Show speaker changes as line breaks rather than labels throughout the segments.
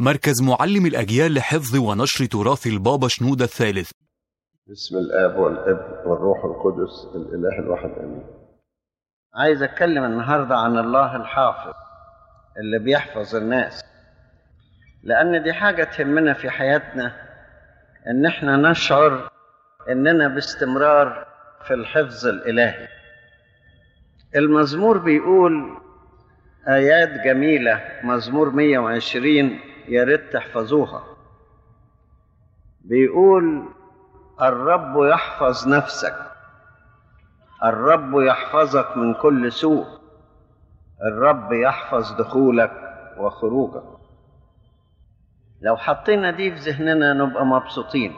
مركز معلم الأجيال لحفظ ونشر تراث البابا شنودة الثالث.
بسم الآب والابن والروح القدس الإله الواحد آمين.
عايز أتكلم النهاردة عن الله الحافظ اللي بيحفظ الناس، لأن دي حاجة تهمنا في حياتنا، إن احنا نشعر إننا باستمرار في الحفظ الإلهي. المزمور بيقول آيات جميلة، مزمور 120 يا ريت تحفظوها. بيقول الرب يحفظ نفسك، الرب يحفظك من كل سوء، الرب يحفظ دخولك وخروجك. لو حطينا دي في ذهننا نبقى مبسوطين،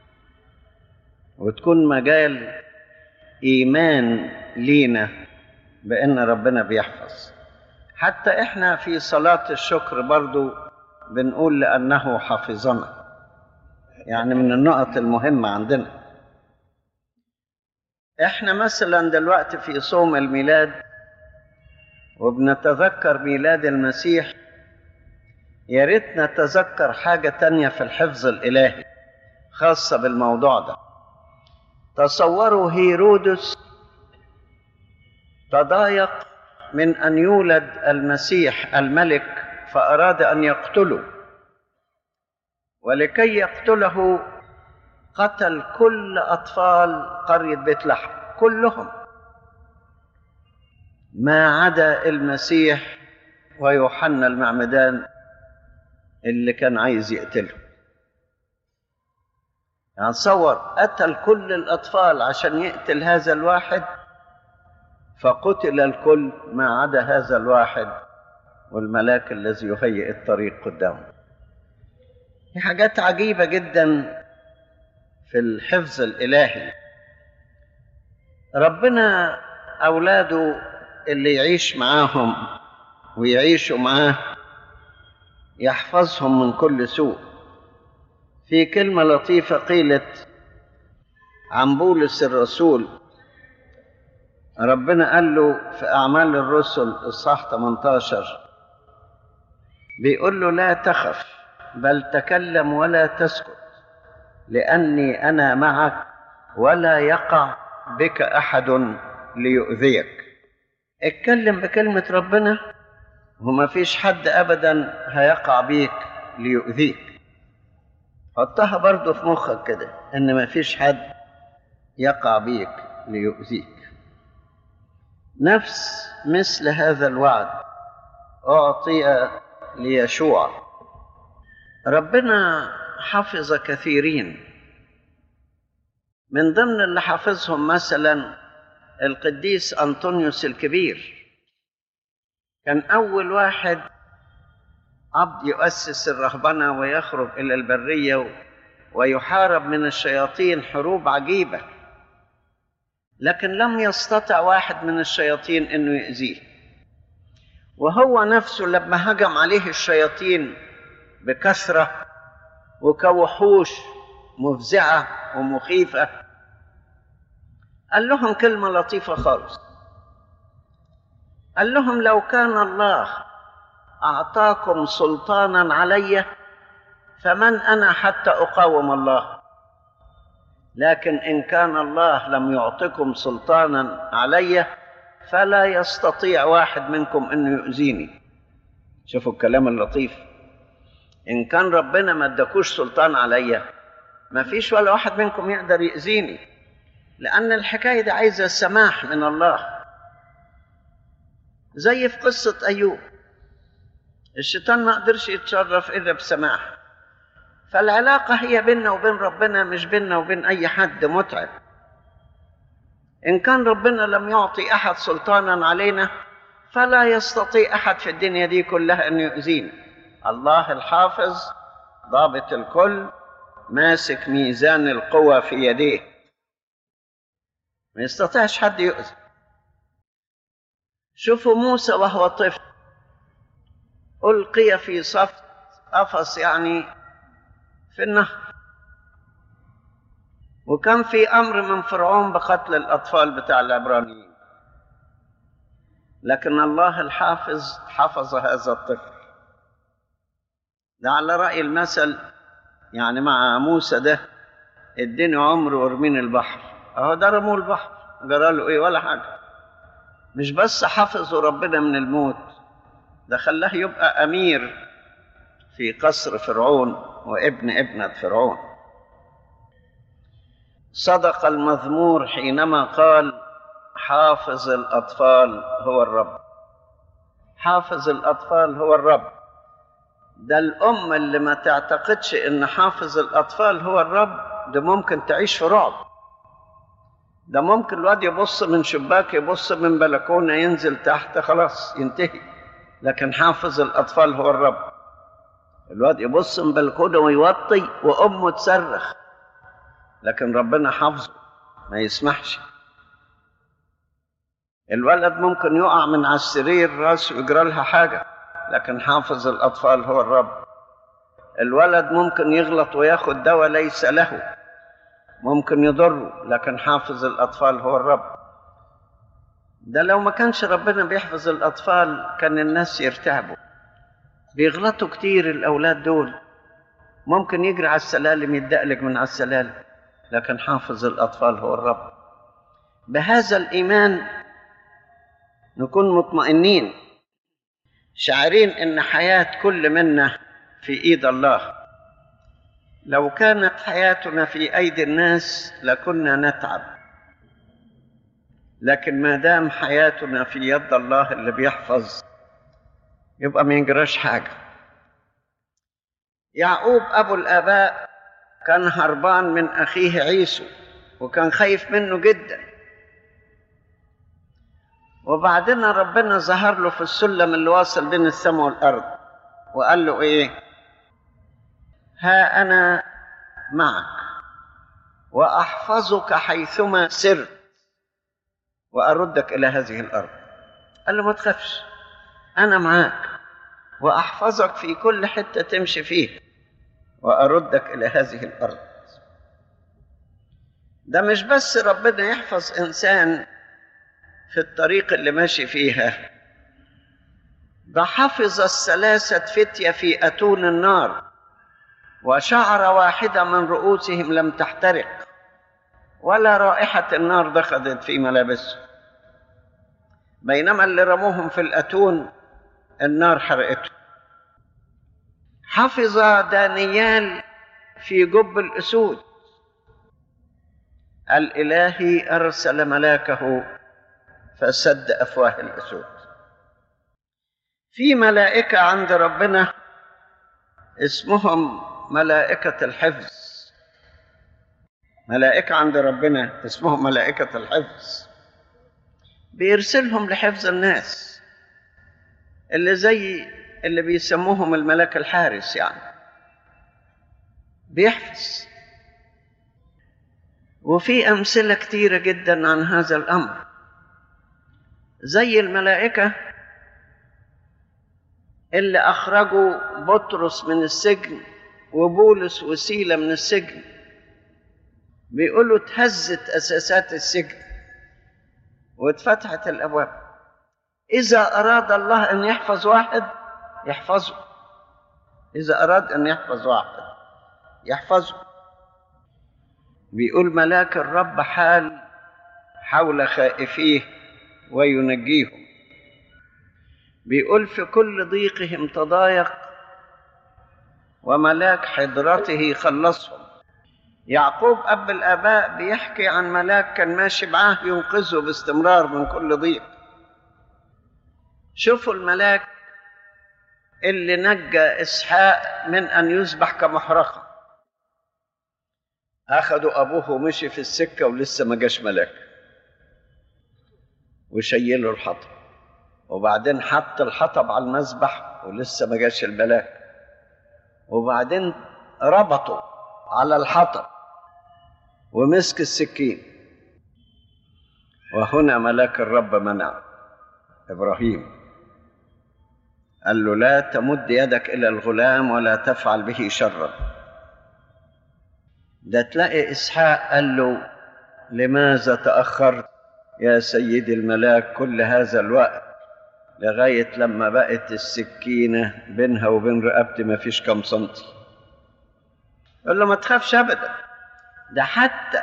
وتكون مجال إيمان لينا بأن ربنا بيحفظ. حتى إحنا في صلاة الشكر برضو بنقول لأنه حافظنا، يعني من النقط المهمة عندنا. إحنا مثلا دلوقتي في صوم الميلاد وبنتذكر ميلاد المسيح، يا ريت نتذكر حاجة تانية في الحفظ الإلهي خاصة بالموضوع ده. تصوروا هيرودس تضايق من أن يولد المسيح الملك فأراد أن يقتله، ولكي يقتله قتل كل أطفال قرية بيت لحم كلهم ما عدا المسيح ويوحنا المعمدان اللي كان عايز يقتله. يعني تصور، قتل كل الأطفال عشان يقتل هذا الواحد، فقتل الكل ما عدا هذا الواحد والملاك الذي يهيئ الطريق قدامه. في حاجات عجيبة جدا في الحفظ الإلهي. ربنا أولاده اللي يعيش معاهم ويعيشوا معاه يحفظهم من كل سوء. في كلمة لطيفة قيلت عن بولس الرسول، ربنا قال له في أعمال الرسل الصح 18، بيقول له لا تخف بل تكلم ولا تسكت، لأني أنا معك ولا يقع بك أحد ليؤذيك. اتكلم بكلمة ربنا وما فيش حد أبدا هيقع بيك ليؤذيك. حطها برضو في مخك كده، إن ما فيش حد يقع بيك ليؤذيك. نفس مثل هذا الوعد أعطي ليشوع. ربنا حفظ كثيرين، من ضمن اللي حفظهم مثلا القديس أنطونيوس الكبير. كان أول واحد عبد يؤسس الرهبنة ويخرج إلى البرية ويحارب من الشياطين حروب عجيبة، لكن لم يستطع واحد من الشياطين أنه يؤذيه. وهو نفسه لما هجم عليه الشياطين بكثرة وكوحوش مفزعة ومخيفة، قال لهم كلمة لطيفة خالص. قال لهم لو كان الله أعطاكم سلطانا علي فمن أنا حتى أقاوم الله، لكن إن كان الله لم يعطكم سلطانا علي فلا يستطيع واحد منكم أن يؤذيني. شوفوا الكلام اللطيف. إن كان ربنا ما ادكوش سلطان علي ما فيش ولا واحد منكم يقدر يؤذيني، لأن الحكاية دي عايزة السماح من الله. زي في قصة أيوب، الشيطان ما قدرش يتصرف إلا بسماح. فالعلاقة هي بيننا وبين ربنا، مش بيننا وبين أي حد متعب. إن كان ربنا لم يعطي أحد سلطانا علينا فلا يستطيع أحد في الدنيا دي كلها أن يؤذينا. الله الحافظ ضابط الكل، ماسك ميزان القوى في يديه، ما يستطيعش حد يؤذي. شوفوا موسى وهو طفل ألقي في صف قفص، يعني في النهر، وكان في أمر من فرعون بقتل الأطفال بتاع العبرانيين، لكن الله الحافظ حفظ هذا الطفل. ده على رأي المثل، يعني مع موسى ده اديني عمر وارميني البحر، اهو ده رموه البحر، جرى له ايه؟ ولا حاجة. مش بس حفظوا ربنا من الموت، ده خلاه يبقى أمير في قصر فرعون وابن ابنة فرعون. صدق المزمور حينما قال حافظ الأطفال هو الرب. حافظ الأطفال هو الرب. ده الأم اللي ما تعتقدش إن حافظ الأطفال هو الرب ده ممكن تعيش في رعب. ده ممكن الواد يبص من شباك، يبص من بلكونة، ينزل تحت، خلاص ينتهي. لكن حافظ الأطفال هو الرب. الواد يبص من بلكونة ويوطي وأمه تصرخ، لكن ربنا حافظه ما يسمحش. الولد ممكن يقع من على السرير راسه يجرى لها حاجة، لكن حافظ الأطفال هو الرب. الولد ممكن يغلط وياخد دواء ليس له، ممكن يضره، لكن حافظ الأطفال هو الرب. ده لو ما كانش ربنا بيحفظ الأطفال كان الناس يرتعبوا. بيغلطوا كتير الأولاد دول، ممكن يجري على السلالم يدقلق من على السلالم، لكن حافظ الأطفال هو الرب. بهذا الإيمان نكون مطمئنين، شاعرين إن حياة كل منا في إيد الله. لو كانت حياتنا في أيدي الناس لكنا نتعب، لكن ما دام حياتنا في يد الله اللي بيحفظ يبقى ما ينجراش حاجة. يعقوب أبو الآباء كان هربان من أخيه عيسو وكان خايف منه جدا، وبعدين ربنا ظهر له في السلم اللي واصل بين السماء والأرض وقال له إيه؟ ها أنا معك وأحفظك حيثما سرت وأردك إلى هذه الأرض. قال له ما تخافش، أنا معاك وأحفظك في كل حتة تمشي فيه وأردك إلى هذه الأرض. ده مش بس ربنا يحفظ إنسان في الطريق اللي ماشي فيها، ده حفظ الثلاثة فتية في أتون النار وشعر واحدة من رؤوسهم لم تحترق ولا رائحة النار دخلت في ملابسهم، بينما اللي رموهم في الأتون النار حرقته. حفظ دانيال في جب الأسود، الإلهي أرسل ملاكه فسد أفواه الأسود. في ملائكة عند ربنا اسمهم ملائكة الحفظ. ملائكة عند ربنا اسمهم ملائكة الحفظ، بيرسلهم لحفظ الناس، اللي زي اللي بيسموهم الملاك الحارس، يعني بيحفظ. وفي أمثلة كتيرة جدا عن هذا الأمر، زي الملائكة اللي أخرجوا بطرس من السجن وبولس وسيلة من السجن، بيقولوا اتهزت أساسات السجن واتفتحت الأبواب. إذا أراد الله أن يحفظ واحد يحفظه، إذا أراد أن يحفظ واحد يحفظه. بيقول ملاك الرب حال حول خائفيه وينجيهم. بيقول في كل ضيقهم تضايق وملاك حضرته خلصهم. يعقوب أب الآباء بيحكي عن ملاك كان ماشي معاه ينقذه باستمرار من كل ضيق. شوفوا الملاك اللي نجى إسحاق من أن يذبح كمحرقة، أخذوا أبوه ومشي في السكة ولسه ما جاش ملاك وشيله الحطب، وبعدين حط الحطب على المذبح ولسه ما جاش الملاك، وبعدين ربطوا على الحطب ومسك السكين، وهنا ملاك الرب منع إبراهيم، قال له لا تمد يدك إلى الغلام ولا تفعل به شرا. ده تلاقي إسحاق قال له لماذا تأخرت يا سيدي الملاك كل هذا الوقت لغاية لما بقت السكينة بينها وبين رقبتي ما فيش كم سنتي. يقول له ما تخافش أبدا، ده حتى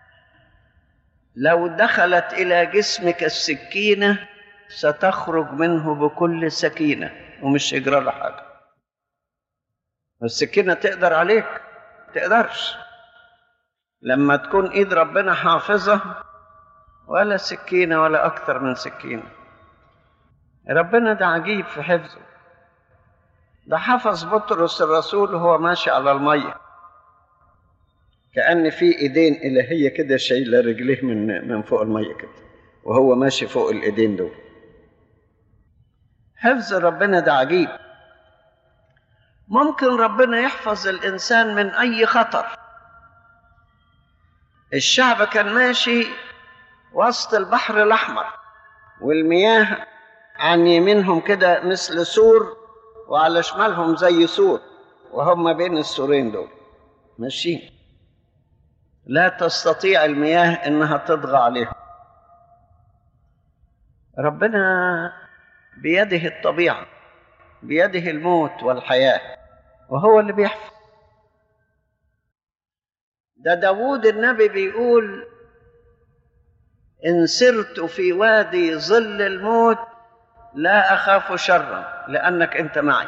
لو دخلت إلى جسمك السكينة ستخرج منه بكل سكينة ومش يجرى له حاجة. السكينة تقدر عليك؟ تقدرش. لما تكون إيد ربنا حافظة ولا سكينة ولا أكثر من سكينة. ربنا ده عجيب في حفظه. ده حفظ بطرس الرسول وهو ماشي على المية، كأن في إيدين إلهية كده شايلة رجليه من فوق المية كده، وهو ماشي فوق الإيدين دول. حفظ ربنا ده عجيب. ممكن ربنا يحفظ الإنسان من أي خطر. الشعب كان ماشي وسط البحر الأحمر، والمياه عن يمينهم كده مثل سور، وعلى شمالهم زي سور، وهم بين السورين دول ماشيين. لا تستطيع المياه إنها تطغى عليهم. ربنا بيده الطبيعة، بيده الموت والحياة، وهو اللي بيحفظ. ده داوود النبي بيقول: إن سرت في وادي ظل الموت لا أخاف شرا لأنك أنت معي.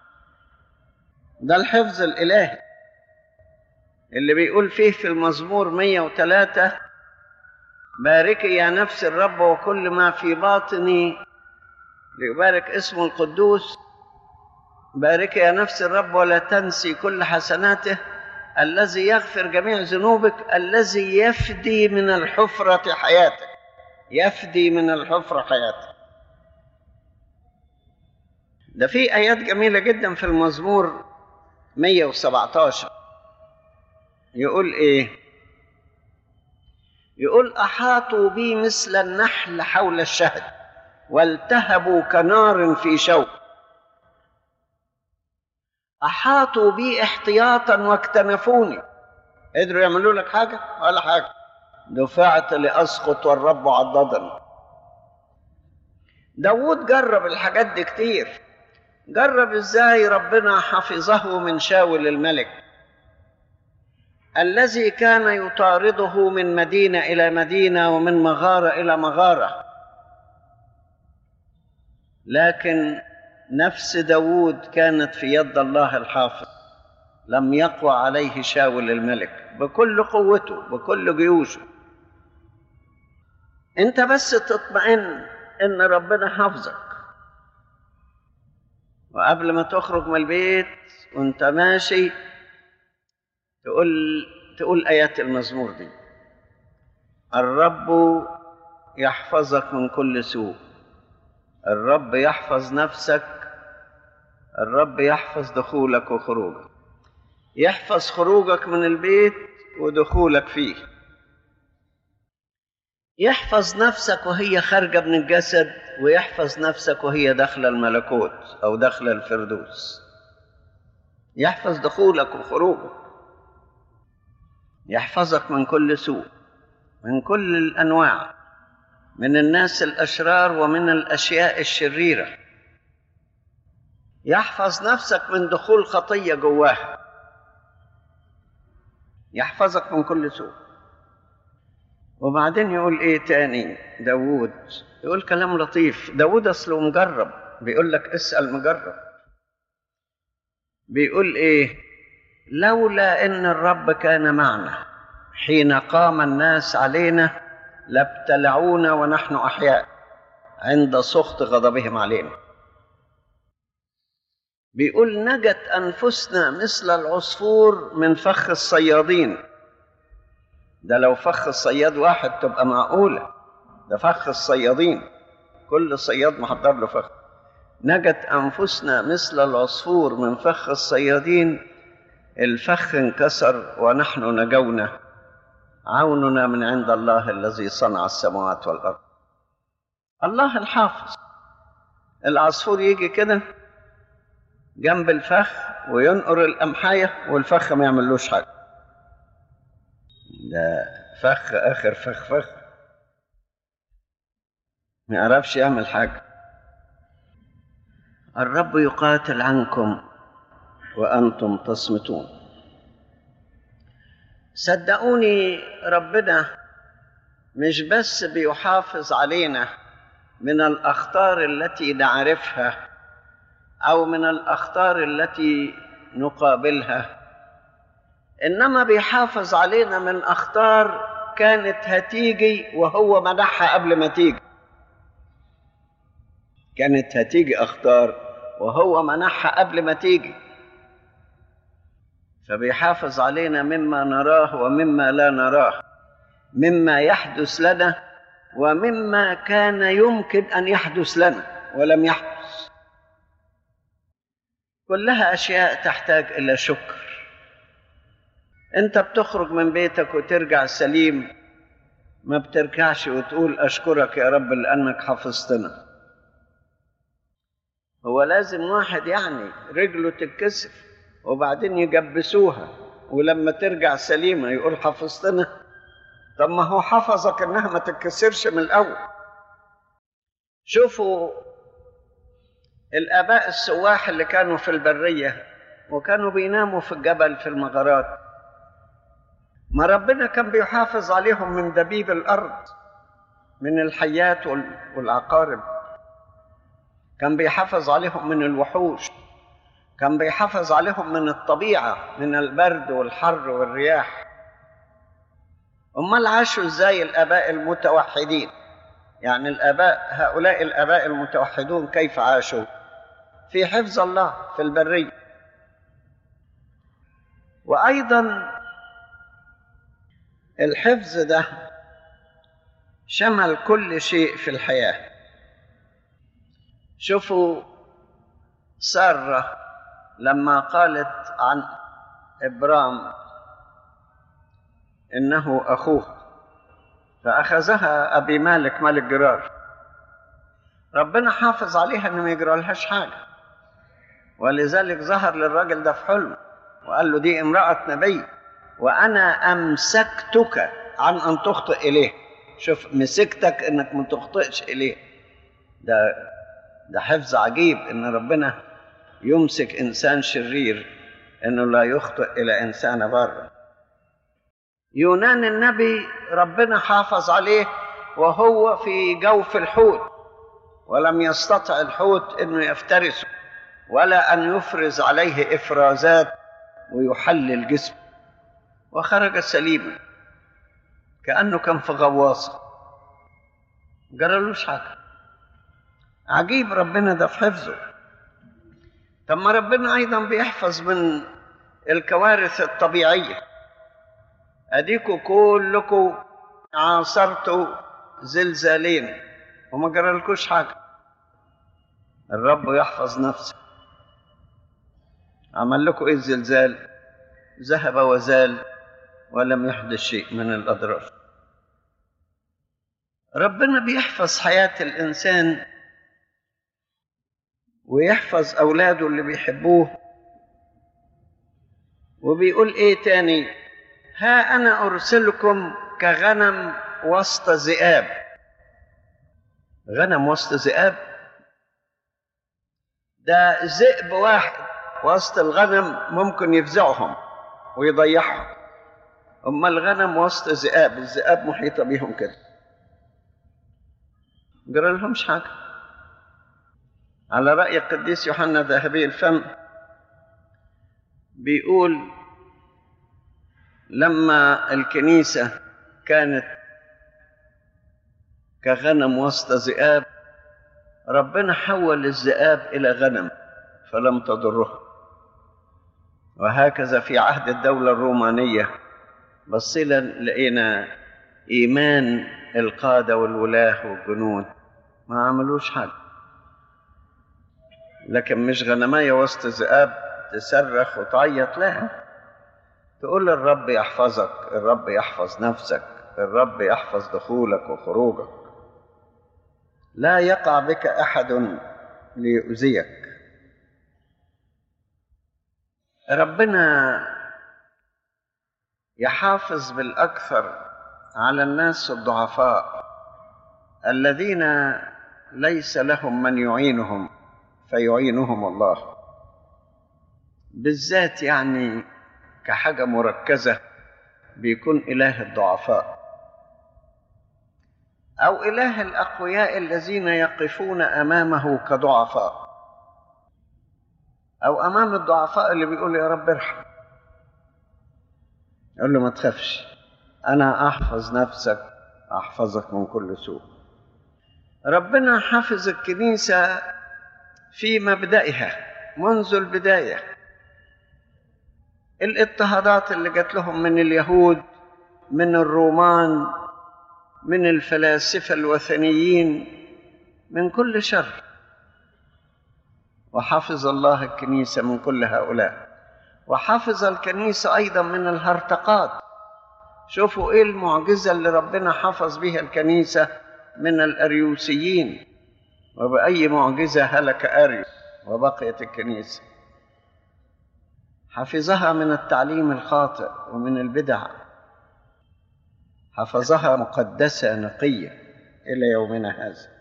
ده الحفظ الإلهي اللي بيقول فيه في المزمور 103: باركي يا نفس الرب وكل ما في باطني ليبارك اسمه القدوس. باركي يا نفس الرب ولا تنسي كل حسناته، الذي يغفر جميع ذنوبك، الذي يفدي من الحفرة حياتك. يفدي من الحفرة حياتك. ده في آيات جميلة جدا في المزمور 117. يقول إيه؟ يقول: أحاطوا بي مثل النحل حول الشهد، والتهبوا كنار في شوك. أحاطوا بي احتياطا واكتنفوني. قدروا يعملوا لك حاجة؟ ولا حاجة. دفعت لأسقط والرب عضدني. داود جرب الحاجات دي كتير. جرب إزاي ربنا حفظه من شاول الملك الذي كان يطارده من مدينة إلى مدينة ومن مغارة إلى مغارة. لكن نفس داود كانت في يد الله الحافظ، لم يقوى عليه شاول الملك بكل قوته بكل جيوشه. انت بس تطمئن ان ربنا حافظك، وقبل ما تخرج من البيت وانت ماشي تقول آيات المزمور دي: الرب يحفظك من كل سوء، الرب يحفظ نفسك، الرب يحفظ دخولك وخروجك، يحفظ خروجك من البيت ودخولك فيه، يحفظ نفسك وهي خارجة من الجسد، ويحفظ نفسك وهي داخل الملكوت أو داخل الفردوس. يحفظ دخولك وخروجك، يحفظك من كل سوء، من كل الأنواع، من الناس الأشرار ومن الأشياء الشريرة. يحفظ نفسك من دخول خطية جواها، يحفظك من كل سوء. وبعدين يقول ايه تاني داود؟ يقول كلام لطيف. داود اصله مجرب، بيقول لك اسأل مجرب. بيقول ايه؟ لولا ان الرب كان معنا حين قام الناس علينا لابتلعونا ونحن احياء عند سخط غضبهم علينا. بيقول نجت انفسنا مثل العصفور من فخ الصيادين. ده لو فخ الصياد واحد تبقى معقولة، ده فخ الصيادين، كل صياد محضر له فخ. نجت أنفسنا مثل العصفور من فخ الصيادين، الفخ انكسر ونحن نجونا، عوننا من عند الله الذي صنع السماوات والأرض. الله الحافظ. العصفور يجي كده جنب الفخ وينقر القمحية والفخ ما يعملوش حاجة. ده فخ آخر فخ ما يعرفش يعمل حاجة. الرب يقاتل عنكم وأنتم تصمتون. صدقوني ربنا مش بس بيحافظ علينا من الأخطار التي نعرفها أو من الأخطار التي نقابلها، إنما بيحافظ علينا من أخطار كانت هتيجي وهو منعها قبل ما تيجي. كانت هتيجي أخطار وهو منعها قبل ما تيجي، فبيحافظ علينا مما نراه ومما لا نراه، مما يحدث لنا ومما كان يمكن أن يحدث لنا ولم يحدث. كلها أشياء تحتاج إلى شكر. أنت بتخرج من بيتك وترجع سليم، ما بترجعش وتقول أشكرك يا رب لأنك حفظتنا. هو لازم واحد يعني رجله تتكسر وبعدين يجبسوها ولما ترجع سليمة يقول حفظتنا؟ طب ما هو حفظك إنها ما تتكسرش من الأول. شوفوا الآباء السواح اللي كانوا في البرية وكانوا بيناموا في الجبل في المغارات، ما ربنا كان بيحافظ عليهم من دبيب الأرض، من الحيات والعقارب، كان بيحافظ عليهم من الوحوش، كان بيحافظ عليهم من الطبيعة، من البرد والحر والرياح. أمال عاشوا إزاي الآباء المتوحدين؟ يعني هؤلاء الآباء المتوحدون كيف عاشوا؟ في حفظ الله في البرية. وأيضا الحفظ ده شمل كل شيء في الحياة. شوفوا سارة لما قالت عن إبرام إنه أخوه فأخذها أبي مالك ملك جرار، ربنا حافظ عليها إنه ما يجرالهاش حاجة، ولذلك ظهر للراجل ده في حلم وقال له دي امرأة نبي وأنا أمسكتك عن أن تخطئ إليه. شوف، مسكتك إنك ما تخطئش إليه. ده حفظ عجيب إن ربنا يمسك إنسان شرير إنه لا يخطئ إلى إنسان بار. يونان النبي ربنا حافظ عليه وهو في جوف الحوت، ولم يستطع الحوت إنه يفترسه ولا أن يفرز عليه إفرازات ويحلل جسمه، وخرج سليما كأنه كان في غواصة، جرالوش حاجة. عجيب ربنا ده في حفظه. طب ما ربنا أيضا بيحفظ من الكوارث الطبيعية. أديكوا كلكوا عاصرتوا زلزالين وما جرالكوش حاجة. الرب يحفظ نفسه. عمل لكم إيه الزلزال؟ ذهب وزال ولم يحدث شيء من الأضرار. ربنا بيحفظ حياة الإنسان ويحفظ أولاده اللي بيحبوه. وبيقول إيه تاني؟ ها أنا أرسلكم كغنم وسط ذئاب. غنم وسط ذئاب؟ ده ذئب واحد وسط الغنم ممكن يفزعهم ويضيعهم، أما الغنم وسط ذئاب، الذئاب محيطة بيهم كده، جرى لهمش حاجة. على رأي القديس يوحنا ذهبي الفم بيقول لما الكنيسة كانت كغنم وسط ذئاب، ربنا حول الذئاب إلى غنم فلم تضره. وهكذا في عهد الدولة الرومانية بصينا لقينا إيمان القادة والولاة والجنود ما عملوش حاجة، لكن مش غنماية وسط ذئاب تصرخ وتعيط، لا، تقول الرب يحفظك، الرب يحفظ نفسك، الرب يحفظ دخولك وخروجك، لا يقع بك أحد ليؤذيك. ربنا يحافظ بالأكثر على الناس الضعفاء الذين ليس لهم من يعينهم فيعينهم الله، بالذات يعني كحاجة مركزة بيكون إله الضعفاء أو إله الأقوياء الذين يقفون أمامه كضعفاء، أو أمام الضعفاء اللي بيقول يا رب ارحم، يقول له ما تخافش، أنا أحفظ نفسك، أحفظك من كل سوء. ربنا حفظ الكنيسة في مبدئها منذ البداية. الاضطهادات اللي جات لهم من اليهود، من الرومان، من الفلاسفة الوثنيين، من كل شر، وحفظ الله الكنيسة من كل هؤلاء. وحفظ الكنيسة أيضا من الهرطقات. شوفوا إيه المعجزة اللي ربنا حفظ بها الكنيسة من الأريوسيين، وبأي معجزة هلك أريوس وبقيت الكنيسة. حفظها من التعليم الخاطئ ومن البدع، حفظها مقدسة نقية إلى يومنا هذا.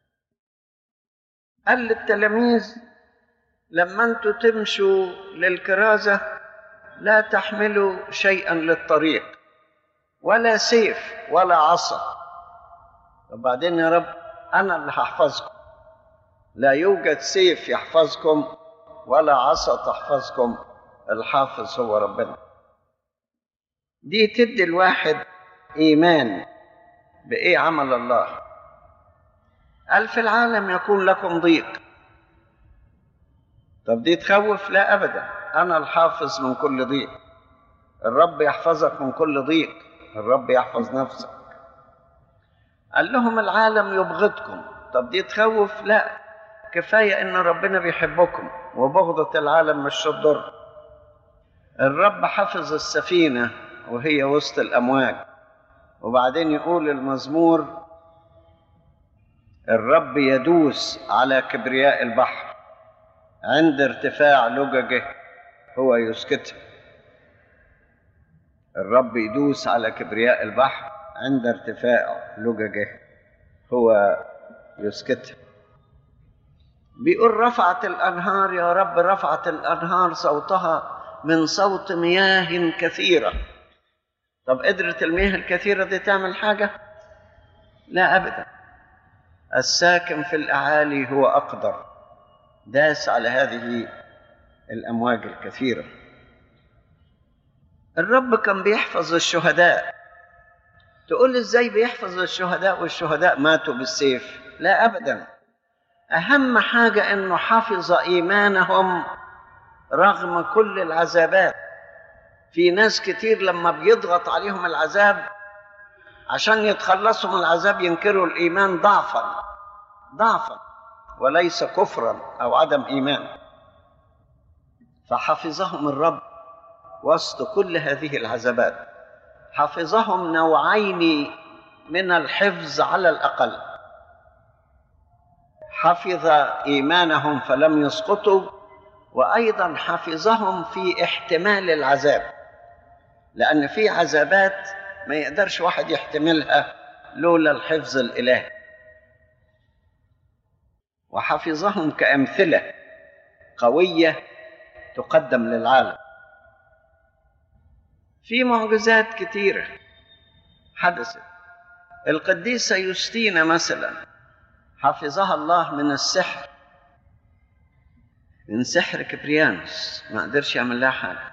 قال للتلاميذ لما أنتوا تمشوا للكرازة لا تحملوا شيئا للطريق، ولا سيف ولا عصا. وبعدين يا رب أنا اللي هحفظكم، لا يوجد سيف يحفظكم ولا عصا تحفظكم، الحافظ هو ربنا. دي تدي الواحد إيمان بإيه عمل الله. قال في العالم يكون لكم ضيق. طب دي تخوف؟ لا أبدا، أنا الحافظ من كل ضيق. الرب يحفظك من كل ضيق، الرب يحفظ نفسك. قال لهم العالم يبغضكم. طب دي تخوف؟ لا، كفاية إن ربنا بيحبكم، وبغضة العالم مش تضر. الرب حفظ السفينة وهي وسط الأمواج، وبعدين يقول المزمور الرب يدوس على كبرياء البحر، عند ارتفاع لججه هو يسكتها. الرب يدوس على كبرياء البحر، عند ارتفاع لججه هو يسكتها. بيقول رفعت الأنهار يا رب، رفعت الأنهار صوتها من صوت مياه كثيرة. طب قدرت المياه الكثيرة دي تعمل حاجة؟ لا أبدا. الساكن في الأعالي هو أقدر، داس على هذه الأمواج الكثيرة. الرب كان بيحفظ الشهداء. تقول إزاي بيحفظ الشهداء والشهداء ماتوا بالسيف؟ لا أبدا. أهم حاجة أنه حفظ إيمانهم رغم كل العذابات. في ناس كتير لما بيضغط عليهم العذاب عشان يتخلصوا من العذاب ينكروا الإيمان ضعفا وليس كفرا أو عدم إيمان. فحفظهم الرب وسط كل هذه العذابات. حفظهم نوعين من الحفظ على الأقل. حفظ إيمانهم فلم يسقطوا، وأيضا حفظهم في احتمال العذاب، لأن في عذابات ما يقدرش واحد يحتملها لولا الحفظ الإلهي. وحفظهم كأمثلة قوية تقدم للعالم. في معجزات كثيرة حدثت. القديسة يوستينا مثلا حفظها الله من السحر، من سحر كبريانوس، ما قدرش يعمل لها حاجة.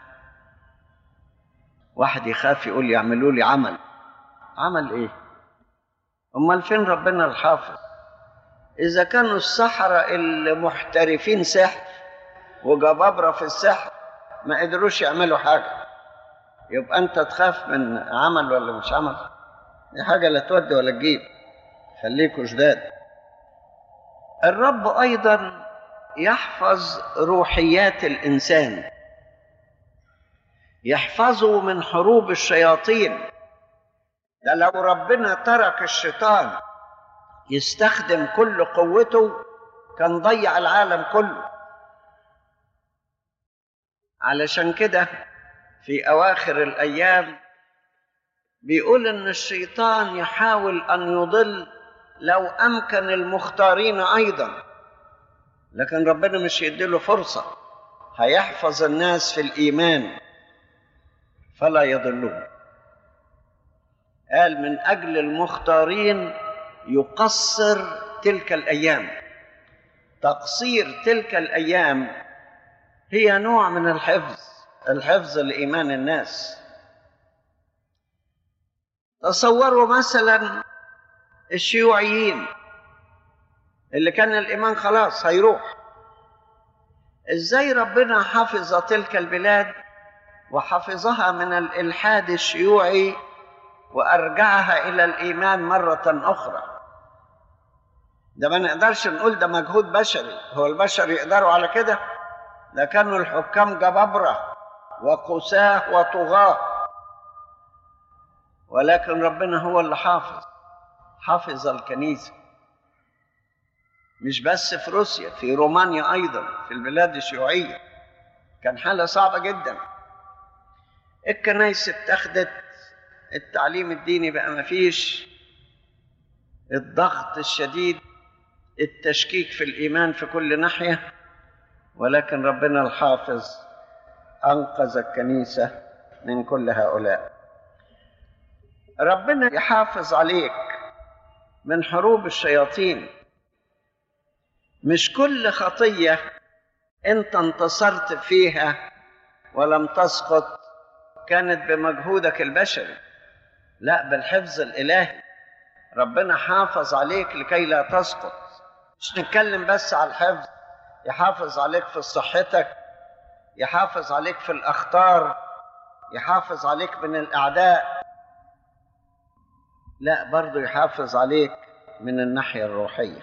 واحد يخاف يقول يعملوا لي عمل ايه؟ امال فين ربنا الحافظ؟ اذا كانوا السحرة المحترفين سحر وجبابرة في السحر ما قدروش يعملوا حاجة، يبقى انت تخاف من عمل ولا مش عمل؟ دي حاجة لا تودي ولا تجيب. خليكوا جداد. الرب ايضا يحفظ روحيات الانسان، يحفظه من حروب الشياطين. ده لو ربنا ترك الشيطان يستخدم كل قوته كان ضيع العالم كله. علشان كده في أواخر الأيام بيقول إن الشيطان يحاول أن يضل لو أمكن المختارين أيضا، لكن ربنا مش يديله فرصة، هيحفظ الناس في الإيمان فلا يضلون. قال من أجل المختارين يقصر تلك الأيام. تقصير تلك الأيام هي نوع من الحفظ لإيمان الناس. تصوروا مثلا الشيوعيين اللي كان الإيمان خلاص هيروح، إزاي ربنا حفظ تلك البلاد وحفظها من الإلحاد الشيوعي وأرجعها إلى الإيمان مرة أخرى. ده ما نقدرش نقول ده مجهود بشري، هو البشر يقدروا على كده؟ ده كانوا الحكام جبابرة وقساة وطغاة، ولكن ربنا هو اللي حافظ الكنيسة. مش بس في روسيا، في رومانيا أيضا، في البلاد الشيوعية كان حالة صعبة جدا. الكنائس اتخذت، التعليم الديني بقى مفيش، الضغط الشديد، التشكيك في الإيمان في كل ناحية، ولكن ربنا الحافظ أنقذ الكنيسة من كل هؤلاء. ربنا يحافظ عليك من حروب الشياطين. مش كل خطية أنت انتصرت فيها ولم تسقط كانت بمجهودك البشري، لا، بالحفظ الإلهي. ربنا حافظ عليك لكي لا تسقط. مش نتكلم بس على الحفظ، يحافظ عليك في صحتك، يحافظ عليك في الأخطار، يحافظ عليك من الأعداء، لا، برضو يحافظ عليك من الناحية الروحية.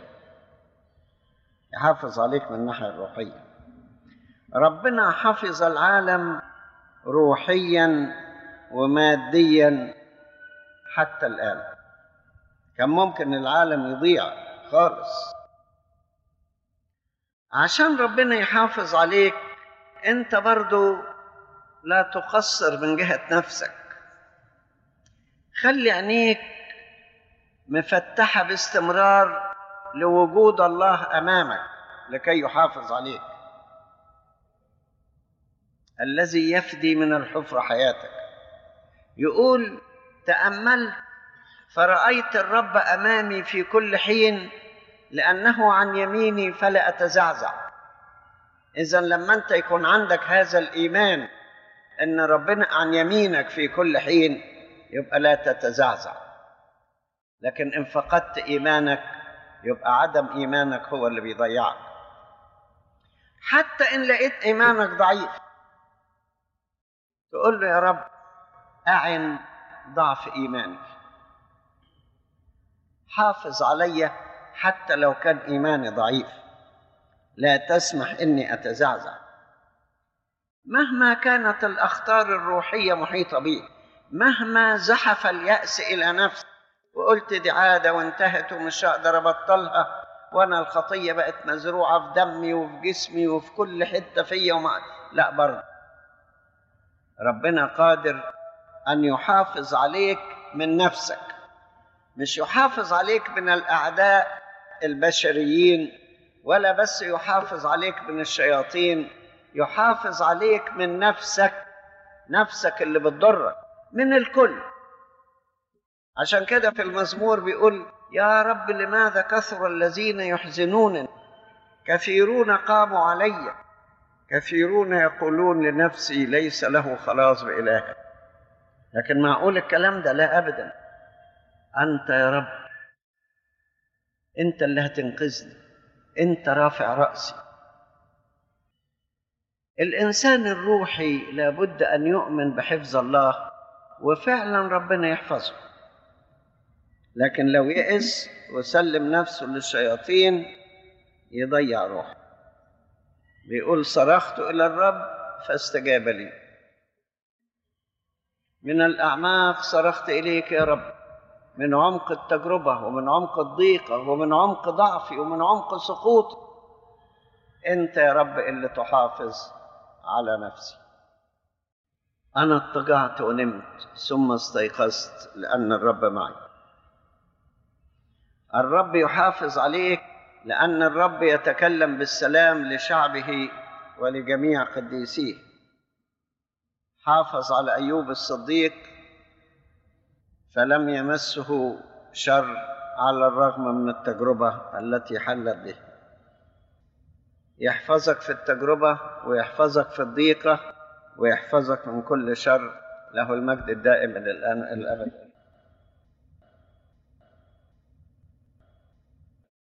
يحافظ عليك من الناحية الروحية. ربنا حفظ العالم روحيا وماديا حتى الآن. كان ممكن العالم يضيع خالص. عشان ربنا يحافظ عليك انت برضو لا تقصر من جهة نفسك. خلي عينيك مفتحة باستمرار لوجود الله أمامك لكي يحافظ عليك، الذي يفدي من الحفرة حياتك. يقول تأملت فرأيت الرب أمامي في كل حين، لأنه عن يميني فلا أتزعزع. إذن لما أنت يكون عندك هذا الإيمان أن ربنا عن يمينك في كل حين يبقى لا تتزعزع. لكن إن فقدت إيمانك يبقى عدم إيمانك هو اللي بيضيعك. حتى إن لقيت إيمانك ضعيف تقول له يا رب أعن ضعف إيماني، حافظ علي حتى لو كان إيماني ضعيف، لا تسمح إني أتزعزع. مهما كانت الأخطار الروحية محيطة بي، مهما زحف اليأس إلى نفسي وقلت دي عادة وانتهت ومش هقدر أبطلها، وأنا الخطية بقت مزروعة في دمي وفي جسمي وفي كل حتة فيا لا، برضه ربنا قادر أن يحافظ عليك من نفسك، مش يحافظ عليك من الأعداء البشريين، ولا بس يحافظ عليك من الشياطين، يحافظ عليك من نفسك اللي بتضرك، من الكل. عشان كده في المزمور بيقول يا رب لماذا كثر الذين يحزنونني، كثيرون قاموا علي، كثيرون يقولون لنفسي ليس له خلاص بإله. لكن معقول الكلام ده؟ لا أبدا. أنت يا رب أنت اللي هتنقذني، أنت رافع رأسي. الإنسان الروحي لابد أن يؤمن بحفظ الله، وفعلا ربنا يحفظه. لكن لو يئس وسلم نفسه للشياطين يضيع روحه. بيقول صرخت إلى الرب فاستجاب لي، من الأعماق صرخت إليك يا رب، من عمق التجربة ومن عمق الضيقة ومن عمق ضعفي ومن عمق سقوطي، أنت يا رب اللي تحافظ على نفسي. أنا اضطجعت ونمت ثم استيقظت لأن الرب معي. الرب يحافظ عليك لأن الرب يتكلم بالسلام لشعبه ولجميع قديسيه. حافظ على أيوب الصديق فلم يمسه شر على الرغم من التجربة التي حلت به. يحفظك في التجربة ويحفظك في الضيقة ويحفظك من كل شر. له المجد الدائم إلى الآن الأبد.